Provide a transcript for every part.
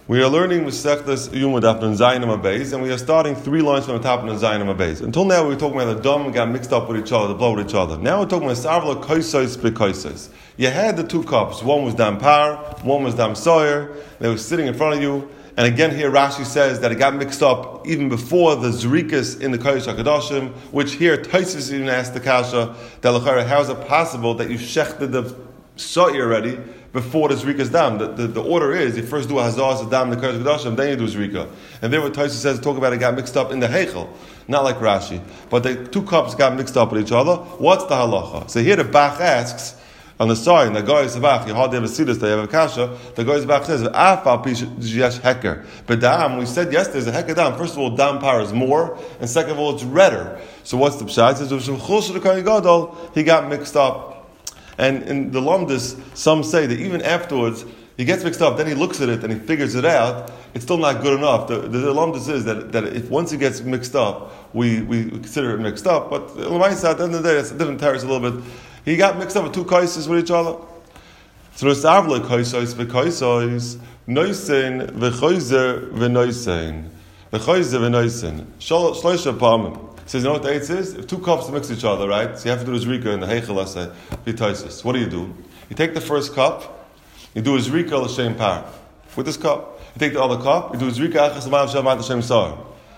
We are learning Masechtas Yuma Daf Nun Zayin Amud Beis, and we are starting 3 lines from the top of Nun Zayin Amud Beis. Until now, we were talking about the dam got mixed up with each other, the blow with each other. Now we're talking about Sarvla Koisos Bekoisos. You had the 2 cups. One was dam par, one was dam soyer. They were sitting in front of you. And again, here Rashi says that it got mixed up even before the Zrikas in the Kodesh HaKadoshim, which here Tosfos even asked the Kasha, that how is it possible that you shechted the soyer already before the Zrika's dam? The order is, you first do a Hazaz, a dam, the Kodesh HaKadoshim, then you do Zrika. And there what Tosfos says, talk about it got mixed up in the Heichel, not like Rashi. But the 2 cups got mixed up with each other. What's the halacha? So here the Bach asks, on the sign, the guy is Bach, you hardly ever see this, they have a kasha, the guy is Bach says, Afal Pish Heker. But dam, we said yes, there's a Heker dam. First of all, dam power is more, and second of all, it's redder. So what's the pshat? It says, he got mixed up. And in the Lomdus, some say that even afterwards, he gets mixed up, then he looks at it and he figures it out, it's still not good enough. The Lomdus is that if once he gets mixed up, we consider it mixed up, but at the end of the day, it's a different terrace a little bit. He got mixed up with 2 kaisos with each other. So the Sarvla kaisos v'kaisos, noisein v'choizer v'noisein. V'choizer v'noisein. Shloisha pamim. Says, you know what the eitz is? If 2 cups mix each other, right? So you have to do a zrika in the heichel, let's say, v'taisis. What do? You take the first cup, you do a zrika l'shem par. With this cup. You take the other cup, you do a zrika achas l'mav shalmat l'shem sar.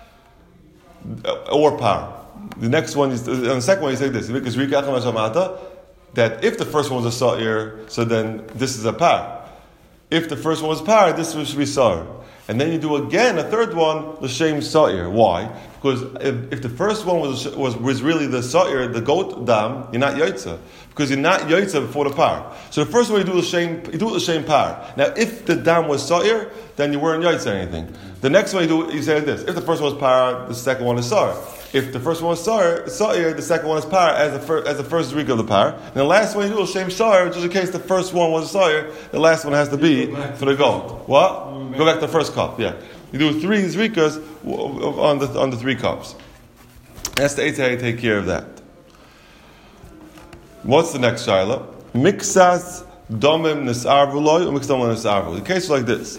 Or par. The next one, and the second one, you say this, because zrika achas l'mav shalmata, that if the first one was a sa'ir, so then this is a par. If the first one was par, this should be sa'ir. And then you do again a third one, l'shem sa'ir. Why? Because if the first one was really the sa'ir, the goat dam, you're not yaitza. Because you're not yaitza before the par. So the first one you do l'shem par. Now if the dam was sa'ir, then you weren't yaitza anything. The next one you say this. If the first one was par, the second one is sa'ir. If the first one was sa'ir, the second one is par as the first week of the par. And the last one you do l'shem sa'ir, just in case the first one was sa'ir, the last one has to be for the goat. What? Go back to the first cup, yeah. You do 3 zrikas on the 3 cups. That's the eight how you take care of that. What's the next shaila? Mixas domim nisarvuloi or mixdom nisarvul. The case is like this.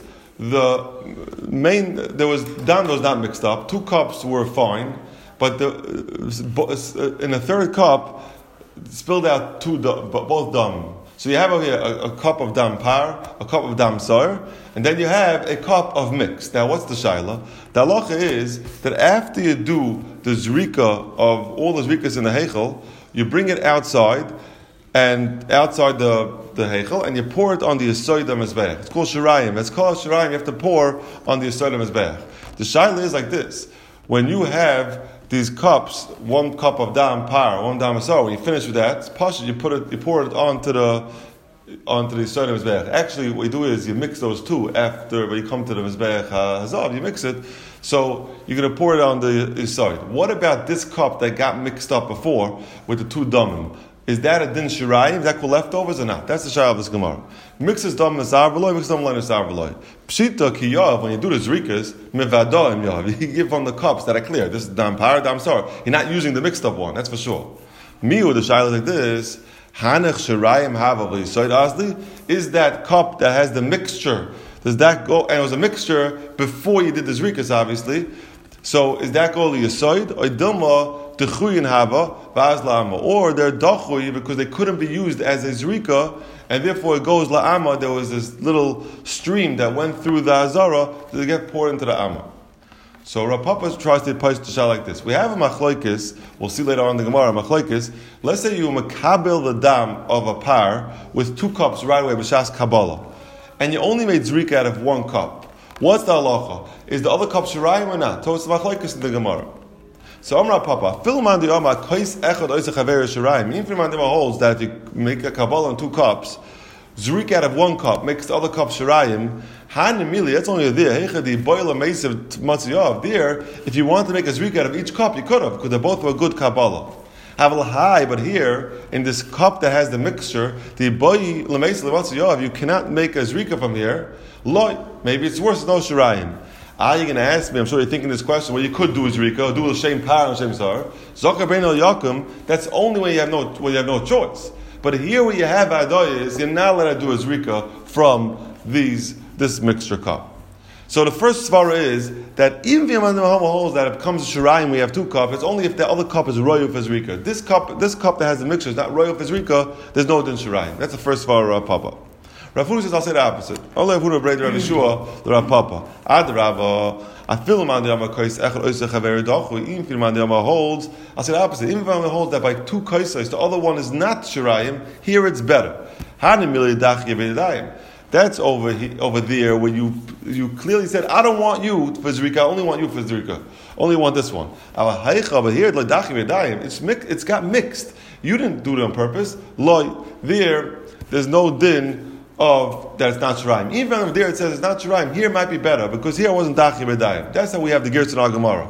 Dam was not mixed up. 2 cups were fine, but in the third cup spilled out both dam. So you have over here a cup of dam par, a cup of dam soyer, and then you have a cup of mix. Now what's the shaila? The halacha is that after you do the zrika of all the zrikas in the heichel, you bring it outside the heichel, and you pour it on the Yesod HaMizbeach. It's called shirayim. It's called shirayim. You have to pour on the Yesod HaMizbeach. The shaila is like this: when you have these cups, 1 cup of dam par, 1 dam asar, when you finish with that, it's pashut, you pour it onto the Yesod HaMizbeach. Actually, what you do is you mix those 2 after when you come to the Mizbeach Hazav, you mix it. So you're going to pour it on the Yesod. What about this cup that got mixed up before with the 2 damim? Is that a din shirayim? Is that called leftovers or not? That's the shayla of this Gemara. Mixes dam nisarvuloi, mixes dam nisarvuloi. Pshita kiyav, when you do the zrikas, mivadoim yav. You give from the cups that are clear. This is dam par, dam sar. You're not using the mixed up one, that's for sure. Miu, the shayla like this, hanech shirayim hava v'yisod asli, is that cup that has the mixture, does that go, and it was a mixture before you did the zrikas, obviously, so is that go liyisod, or dilma, Dechuyin hava v'az la'ama, or they're dachui because they couldn't be used as a zrika, and therefore it goes la'ama. There was this little stream that went through the azara to get poured into the amma. So Rav Papa tries to post the shah like this. We have a machlokes. We'll see later on in the Gemara machlokes. Let's say you makabel the dam of a par with 2 cups right away b'shas kabbalah, and you only made zrika out of 1 cup. What's the halacha? Is the other cup shirayim or not? Towards the machlokes in the Gemara. So Amar Papa, Filman the Amar Kais Echad Oisa Chaver Shiraim. Even Filman the holds that if you make a kabbalah in 2 cups, zrik out of 1 cup, makes the other cup Shiraim. Han Emili, that's only there. Hechadi Boila Mesiv Matziyav. There, if you want to make a zrik out of each cup, you could have, because they both were good kabbalah. Havel high, but here in this cup that has the mixture, the Boy Lamesiv Matziyav, you cannot make a zrika from here. Loi, maybe it's worse than no Shiraim. You're going to ask me, I'm sure you're thinking this question, well, you could do a zrika, do a shem par and shem sar. Zokar bein el yakum, that's only when you have no choice. But here where you have adoy is, you're not allowed to do a zrika from this mixture cup. So the first svara is that even if the Mahama holds that it becomes a shirayim, we have 2 cups. It's only if the other cup is royal fezrika. This cup that has the mixture is not royal fezrika. There's no din shirayim. That's the first svara Papa. Rav Huna says I'll say the opposite. Only Rav Huna brayed Rav Yeshua the Rav Papa. Ad Rava. I feel man the kais echad oisach haver dachu. Even if man the holds, I'll say the opposite. Even if man holds that by 2 kaisais, the other one is not shirayim. Here it's better. Hanimili dach yevedayim. That's over there where you clearly said, I don't want you for Zrika, I only want you for Zrika. Only want this one. But here, it's got mixed. You didn't do it on purpose. There's no din of that it's not Shiraim. Even if there it says it's not Shiraim, here it might be better, because here it wasn't Dachi B'Dayim. That's how we have the Gertz in our Gemara.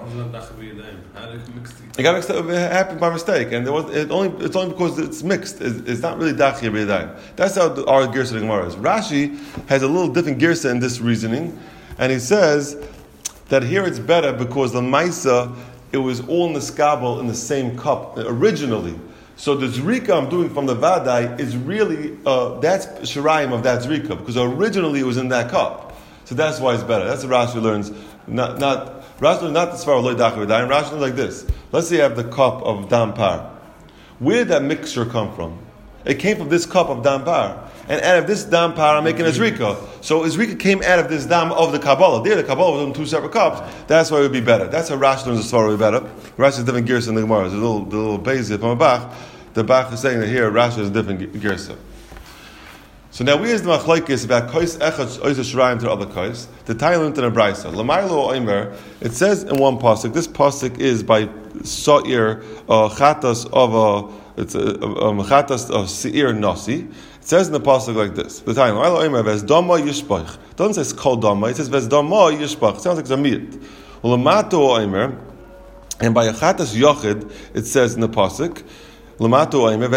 It got mixed up, it happened by mistake, and it's only because it's mixed. It's not really Dachi B'Yadayim. That's how our Gersa in the Gemara is. Rashi has a little different Gersa in this reasoning, and he says that here it's better because the Maisa, it was all in the skabel in the same cup originally. So the Zrika I'm doing from the Vadai is really, that's Shirayim of that Zrika, because originally it was in that cup. So that's why it's better. That's what Rashi learns. Rashi learns not the Svar Loi Dachi B'Yadayim. Rashi learns like this. Let's say you have the cup of Dampar. Where did that mixture come from? It came from this cup of Dampar. And out of this Dampar, I'm making a Zrika. So Zrika came out of this Dam of the Kabbalah. There, the Kabbalah was in 2 separate cups. That's why it would be better. That's how Rashi learns the Svar would be better. Rashi is different Gersa in the Gemara. There's a little Bezit from a Bach. The Bach is saying that here, Rashi is a different Gersa. So now, where's the machlokes about kais echad oizer shirayim to the other kais? The Thailand and a brayso. L'maylo oimer. It says in one pasuk. This pasuk is by Sa'ir chatas of chatas of Seir Nasi. It says in the pasuk like this. The Thailand l'maylo oimer ves dama yishpach. It doesn't say kol dama. It says ves dama yishpach. It sounds like zamiyat. L'mato oimer, and by a chatas yochid, it says in the pasuk. All the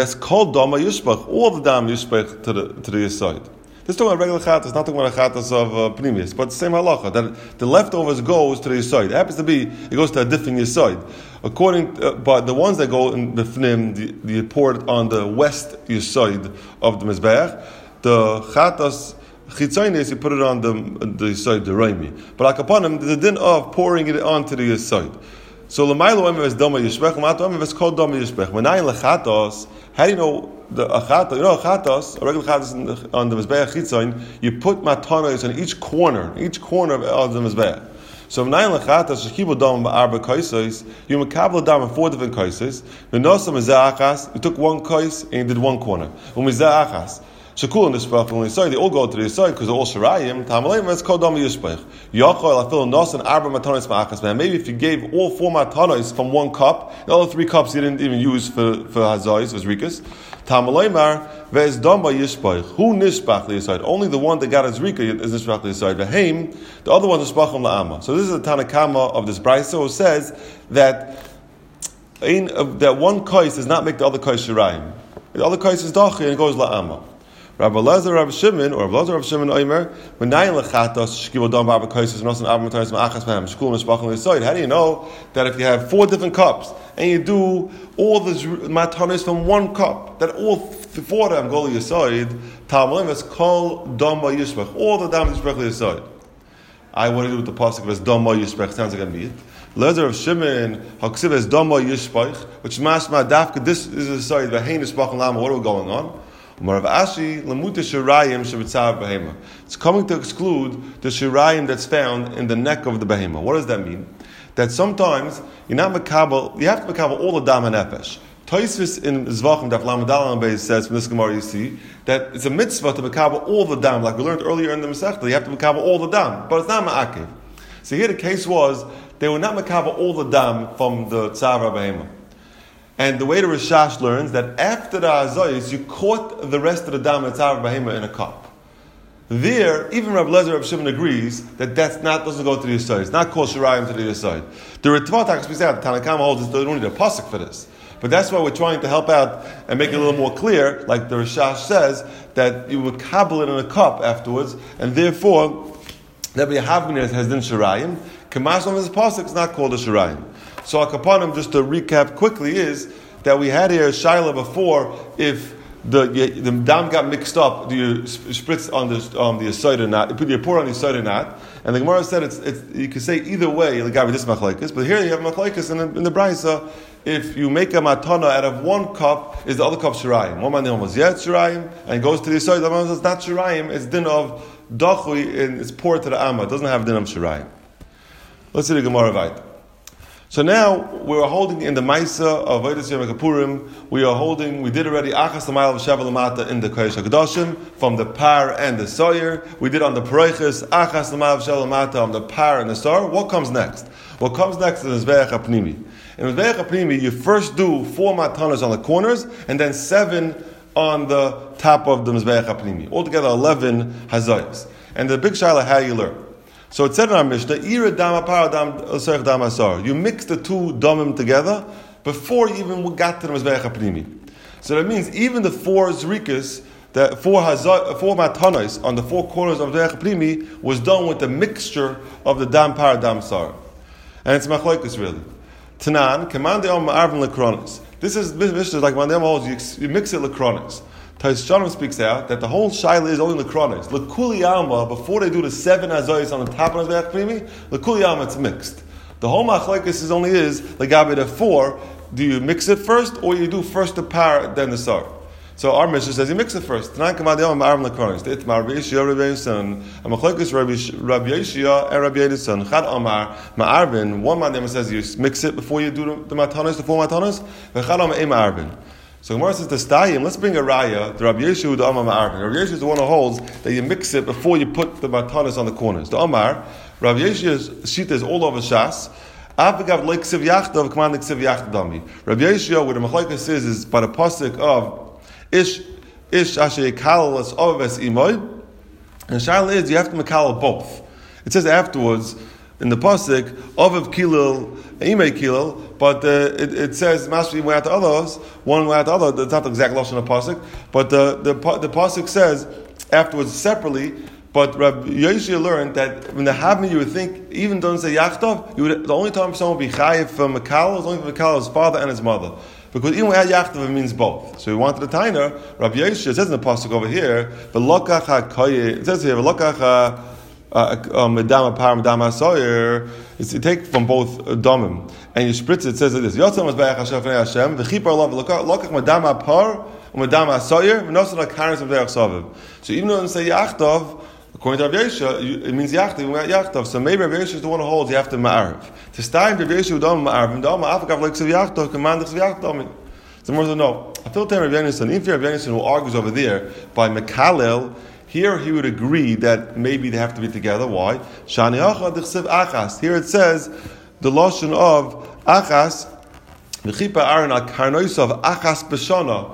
dam yushpach to the yesod. This is talking about regular chatas, not talking about a chatas of pnimius, but the same halacha that the leftovers goes to the yesod. It happens to be it goes to a different yesod. According, but the ones that go in the fnim, the port on the west yesod of the mizbeach, the chatas chitzonis you put it on the yesod the roimi. But like upon him, the din of pouring it onto the yesod. So l'maylo emer is dama yishpech, l'mato emer is called dama yishpech. Menayin lechatos, how do you know the achatos? You know achatos, a regular chatos on the mizbeach chitzain, you put matanos on each corner of the mizbeach. So menayin lechatos, shechibu dam ba'arba kaisos, you makabel dam in 4 different kaisos. Menosam mizachas, you took 1 kais and you did 1 corner. Umizachas. Shakul and the Shpach when they all go to the side because they're all Shirayim. Tamalim is called Dami Yishpach. Yachol Afil Nos and Arba Matanos Ma'achas. Man, maybe if you gave all 4 Matanos from 1 cup, the other 3 cups you didn't even use for Hazais, was Rikas. Tamalimar Vez Dama Yishpach. Who Nishpach Liyaside? Only the one that got his Rika is Nishpach Liyaside. V'heim, the other one is Shpachim La'ama. So this is the Tanakama of this Brayso who says that that 1 kais does not make the other kais Shirayim. The other kais is Dachi and it goes La'ama. Rabbi Lazar, Rabbi Shimon, or Rabbi Lazar, Rabbi Shimon, Oimer, Menayin lechatos shkivo dam ba'arba kaisos nosan arba matanos ma'achas mehem shkul mishpachim lesoid. How do you know that if you have 4 different cups and you do all the matanos from 1 cup, that all 4 of them go to yesoid? Tamalim is called dam yishpach. All the dam yishpach yesoid. I want to do with the pasuk as dam yishpach. Sounds like a meat. Lazar of Shimon, haksiv as dam yishpach, which mashma dafka. This is the side the hein mishpachim lama. What are we going on? It's coming to exclude the shirayim that's found in the neck of the behema. What does that mean? That sometimes you're not makabel, you have to makabel all the dam and nefesh. Tosfos in Zvachim Daf Lamed Aleph Beis says from this Gemara you see that it's a mitzvah to makabel all the dam, like we learned earlier in the Masechta. You have to makabel all the dam, but it's not ma'akiv. So here the case was they were not makabel all the dam from the tzara behema. And the way the Rishash learns that after the Azayis, you caught the rest of the dam and tzara behema in a cup. There, even Rabbi Lezer Rabbi Shimon agrees that doesn't go to the Yisayid. It's not called Shirayim to the Yisayid. The Ritvat speaks out, the Tanakama holds they don't need a pasuk for this. But that's why we're trying to help out and make it a little more clear, like the Rishash says, that you would kabel it in a cup afterwards, and therefore, that be a havminah has din Shirayim. Kamashlam is a pasuk, it's not called a Shirayim. So Akapanim, just to recap quickly, is that we had here Shaila before if the dam got mixed up. Do you spritz on the aside or not? You pour on the aside or not? And the Gemara said it's you can say either way. Like this machlekes, but here you have machlekes in the brisa. If you make a matana out of one cup, is the other cup shirayim? One man was yet shirayim and goes to the aside. The man says not shirayim. It's din of dachui and it's poured to the amma. It doesn't have din of shirayim. Let's see the Gemara right. So now we're holding in the Maisa of Avodas Yom Kippurim. We did already Achas L'mayla V'Sheva L'mata in the Kodesh HaKadoshim from the Par and the Soyer. We did on the Paroiches Achas L'mayla V'Sheva L'mata on the Par and the Soyer. What comes next? What comes next is Mizbeach HaPnimi. In Mizbeach HaPnimi, you first do 4 matanas on the corners and then 7 on the top of the Mizbeach HaPnimi. Altogether 11 hazayas. And the big shaila, how you learn. So it said in our Mishnah, Ira dama para dama asar. You mix the 2 damim together before you even got to the Mizbeach HaPnimi. So that means even the 4 zrikas, the 4 matanos on the 4 corners of the Mizbeach HaPnimi was done with the mixture of the dam para dam asar. And it's machlokes really. Tanan, command the arvin lekronis. This Mishnah like when you mix it lekronis. Tais Shalom speaks out that the whole shaila is only lekronis. Lekuli alma, before they do the 7 azayis on the top of the Mizbeach HaPnimi, lekuli alma it's mixed. The whole machlekes only is legabe the 4. Do you mix it first, or you do first the par then the sar? So our Mishnah says you mix it first. Tanan kamad yom ma'arvin lekronis. The itmar Rabbi Yeshia Rabbi Yedison. A machlekes Rabbi Yeshia and Rabbi Yedison. Chad amar ma'arvin. One man says you mix it before you do the matanos, the 4 matanos. V'chad amar ma'arvin. So Gemara says to Stayim, let's bring a raya. The Rabbi Yeshua, the Amar Ma'arvin. Rabbi Yeshua is the one who holds that you mix it before you put the matanas on the corners. The Amar, Rabbi Yeshua's shita is all over Shas. Avagav leiksiv yachdav command leiksiv yachdami. Rabbi Yeshua, where the machlokes is by the pasuk of ish asher yekal es oves imoy. And shaila is you have to mekal both. It says afterwards in the pasuk ovev kilil imay kilil. But it says Masri way out to others, one way out to other. That's not the exact lashon of pasuk, but the pasuk says afterwards separately. But Rabbi Yeshua learned that when the Havmi, you would think even doesn't say Yachtav, the only time someone would be chayiv for Mekal is only for Mekal's father and his mother, because even when Yachtav it means both. So he wanted a tainer. Rabbi Yeshua says in the pasuk over here, "V'lokach hakoye." It says here, "V'lokach medama par medama soyer." It's you take from both domim and you spritz it. It says like this: "Yotzam Mizbeach Hashem v'chipar lav lokach medama par medama soyer v'nosan hakaris of derech saviv." So even though it doesn't say Yachtav, according to Rabbi Yeshua, it means Yachtav. We got Yachtav. So maybe Rabbi Yeshua is the one who holds you have to ma'arv. To start Rabbi Yeshua dom ma'arv, dom ma'afakav like sav Yachtav, command of Yachtav. So more than no. I feel telling Rabbi Yeshua, even Rabbi Yeshua who argues over there by Mekalel. Here he would agree that maybe they have to be together. Why? Shani achad dichsev achas. Here it says the lashon of achas. V'chipa aron al karnoisav achas b'shana.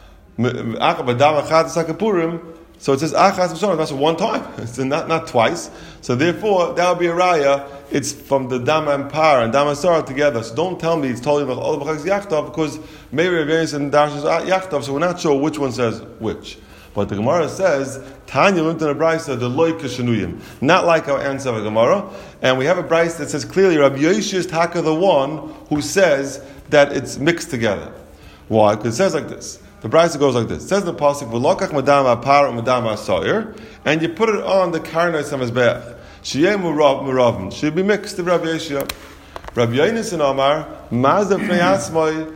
Achad b'dam achad sakapurim. So it says achas b'shana. That's one time. It's not twice. So therefore that would be a raya. It's from the dam and par and dam and sarah together. So don't tell me it's totally about all the yachtav, because maybe Rabbi Yeshua and Dash is yachtav. So we're not sure which one says which. But the Gemara says, Tanya learned in the Brisa, the loy kashanuyim. Not like our answer of the Gemara. And we have a Brisa that says clearly, Rabbi Yeshua is taka the one who says that it's mixed together. Why? Because it says like this. The Brisa goes like this. It says in the pasuk, V'lokach madama par madama soyer, and you put it on the karnais hamizbeach. Sheyeh muravim. Should be mixed to Rabbi Yeshua. Rabbi Yonasan Amar, Mazda pnei asmai,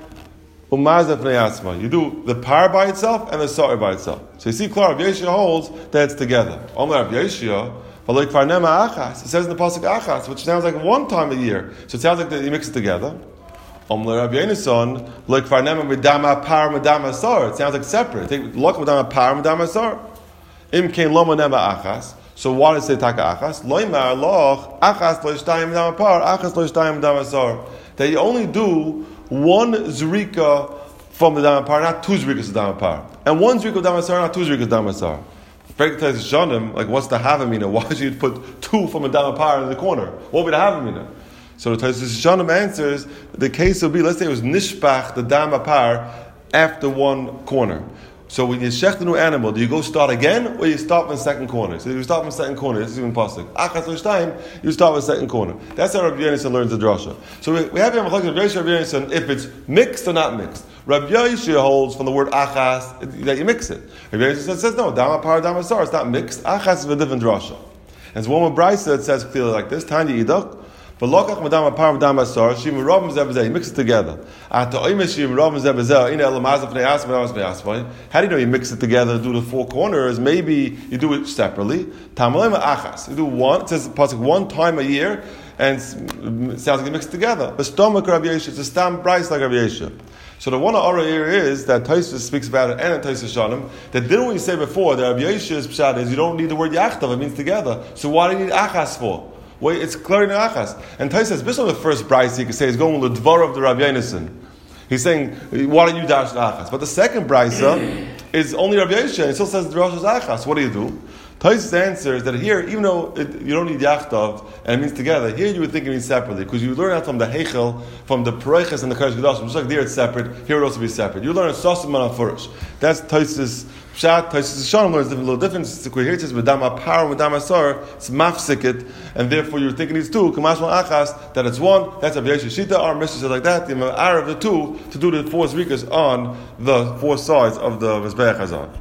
you do the par by itself and the sa'ir by itself. So you see, Rabbi Yeshua holds that it's together. Rabbi Yeshua, it says in the pasuk achas, which sounds like one time a year. So it sounds like that you mix it together. Rabbi Yonasan, it sounds like separate. Take medama par medama sa'ir. Im kein lo medama achas. So why does it say taka achas? Loimar loch achas lo yishtayim medama par achas lo yishtayim medama sa'ir. That you only do one zrika from the damapar, not 2 zrikas of damapar, and 1 zrika of damasar, not 2 zrikas of damasar. Like what's the havamina? Why should you put 2 from a damapar in the corner? What would be the havamina? So the Shonim answers the case would be, let's say it was nishpach the damapar after one corner. So when you shech the new animal, do you go start again, or you start from the second corner? So you start from the second corner. This is even pasuk. Achas l'shtayim, you start from the second corner. That's how Rabbi Yonasan learns the drasha. So we have here Rabbi Yonasan if it's mixed or not mixed. Rabbi Yoshe holds from the word achas that you mix it. Rabbi Yonasan says no. Dama par dama sar. It's not mixed. Achas is a different drasha. And so one more brisa that says clearly like this: Tanya idach. You mix it together. How do you know you mix it together, do the four corners? Maybe you do it separately. You do one, it says one time a year, and it sounds like you mix it together. But stomach Rabbi Yeshe, it's a stam price like Rabbi Yeshe. So the one aura here is that Tosfos speaks about it, and in Tosfos Shanim, that didn't we say before that Rabbi Yeshe's pshat is you don't need the word yachtav, it means together. So why do you need achas for? Well, it's clear in achas. And Tosfos says, based on the first price, you could say he's going with the dvar of the Rabbi Yonasan. He's saying, why don't you dash the achas? But the second brisa is only Rabbi Yoshe, and it still says the Rosh is achas. What do? Tosfos answers that here, even though you don't need yachtav, and it means together, here you would think it means separately, because you learn out from the heichel, from the pereiches and the kodesh gadashim. Just like there it's separate, here it would also be separate. You learn a sosaman first. That's Tosfos pshat. Tosfos Shanim learns a little different. Here it says v'dama par v'dama sar. It's mafsikit, and therefore you're thinking these two kamashma achas that it's one. That's a Yoshe Shita. Our Mishnah says like that. The Arab the two to do the four zrikas on the four sides of the Mizbeach Hazan.